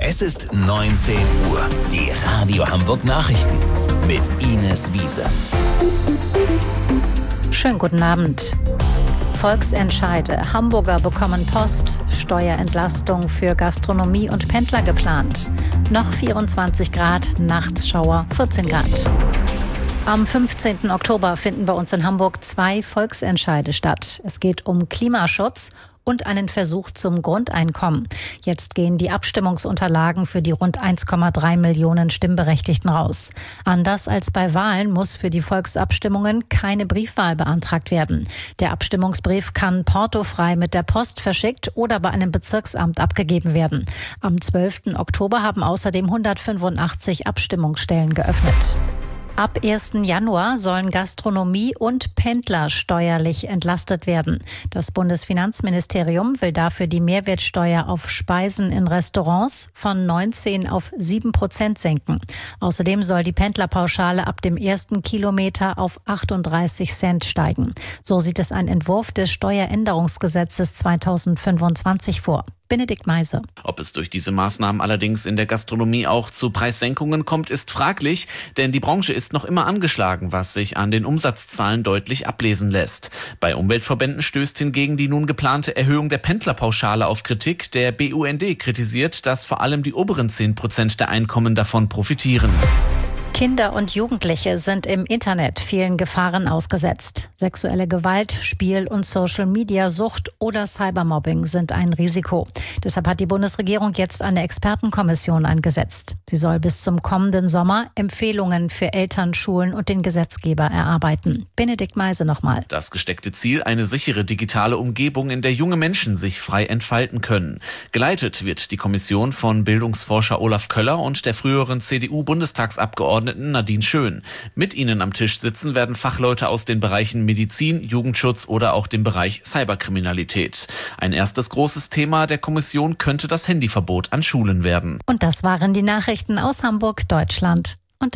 Es ist 19 Uhr. Die Radio Hamburg Nachrichten mit Ines Wiese. Schönen guten Abend. Volksentscheide. Hamburger bekommen Post. Steuerentlastung für Gastronomie und Pendler geplant. Noch 24 Grad, nachts Schauer 14 Grad. Am 15. Oktober finden bei uns in Hamburg 2 Volksentscheide statt. Es geht um Klimaschutz und einen Versuch zum Grundeinkommen. Jetzt gehen die Abstimmungsunterlagen für die rund 1,3 Millionen Stimmberechtigten raus. Anders als bei Wahlen muss für die Volksabstimmungen keine Briefwahl beantragt werden. Der Abstimmungsbrief kann portofrei mit der Post verschickt oder bei einem Bezirksamt abgegeben werden. Am 12. Oktober haben außerdem 185 Abstimmungsstellen geöffnet. Ab 1. Januar sollen Gastronomie und Pendler steuerlich entlastet werden. Das Bundesfinanzministerium will dafür die Mehrwertsteuer auf Speisen in Restaurants von 19 auf 7% senken. Außerdem soll die Pendlerpauschale ab dem ersten Kilometer auf 38 Cent steigen. So sieht es ein Entwurf des Steueränderungsgesetzes 2025 vor. Benedikt Meise. Ob es durch diese Maßnahmen allerdings in der Gastronomie auch zu Preissenkungen kommt, ist fraglich, denn die Branche ist noch immer angeschlagen, was sich an den Umsatzzahlen deutlich ablesen lässt. Bei Umweltverbänden stößt hingegen die nun geplante Erhöhung der Pendlerpauschale auf Kritik. Der BUND kritisiert, dass vor allem die oberen 10% der Einkommen davon profitieren. Kinder und Jugendliche sind im Internet vielen Gefahren ausgesetzt. Sexuelle Gewalt, Spiel- und Social-Media-Sucht oder Cybermobbing sind ein Risiko. Deshalb hat die Bundesregierung jetzt eine Expertenkommission eingesetzt. Sie soll bis zum kommenden Sommer Empfehlungen für Eltern, Schulen und den Gesetzgeber erarbeiten. Benedikt Meise nochmal. Das gesteckte Ziel, eine sichere digitale Umgebung, in der junge Menschen sich frei entfalten können. Geleitet wird die Kommission von Bildungsforscher Olaf Köller und der früheren CDU-Bundestagsabgeordneten Nadine Schön. Mit ihnen am Tisch sitzen werden Fachleute aus den Bereichen Medizin, Jugendschutz oder auch dem Bereich Cyberkriminalität. Ein erstes großes Thema der Kommission könnte das Handyverbot an Schulen werden. Und das waren die Nachrichten aus Hamburg, Deutschland.